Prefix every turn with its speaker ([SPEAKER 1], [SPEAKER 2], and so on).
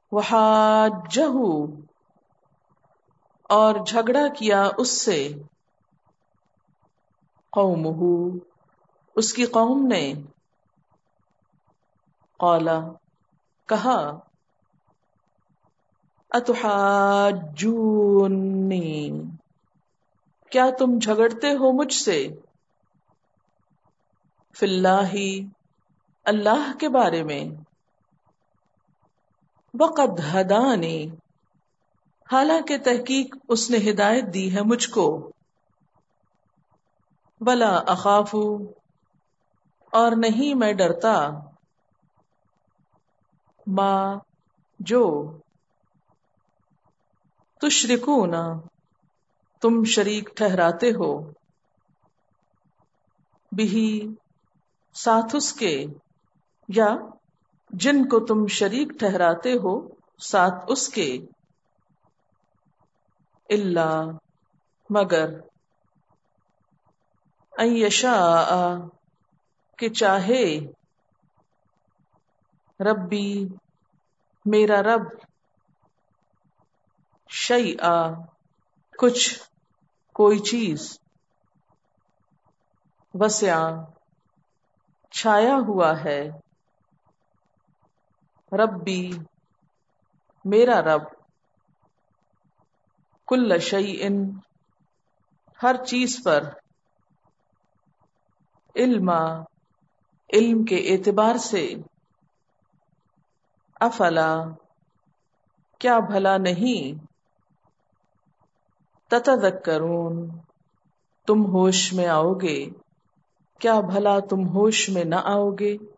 [SPEAKER 1] وحاجہ، اور جھگڑا کیا اس سے، قومہ، اس کی قوم نے، قال، کہا، اتحاجونی، کیا تم جھگڑتے ہو مجھ سے، فی اللہ، اللہ کے بارے میں، وقد ہدانی، حالانکہ تحقیق اس نے ہدایت دی ہے مجھ کو، ولا اخاف، اور نہیں میں ڈرتا، ما، جو، تشرکون، تم شریک ٹھہراتے ہو، بہی، ساتھ اس کے، یا جن کو تم شریک ٹھہراتے ہو ساتھ اس کے، الا، مگر، ان یشاء، کہ چاہے، ربی، میرا رب، شیئا، کچھ، کوئی چیز، وسع، چھایا ہوا ہے، ربی، میرا رب، کل شیء، ہر چیز پر، علما، علم کے اعتبار سے، افلا، کیا بھلا نہیں، تتذکرون، تم ہوش میں آؤ گے، کیا بھلا تم ہوش میں نہ آؤ گے،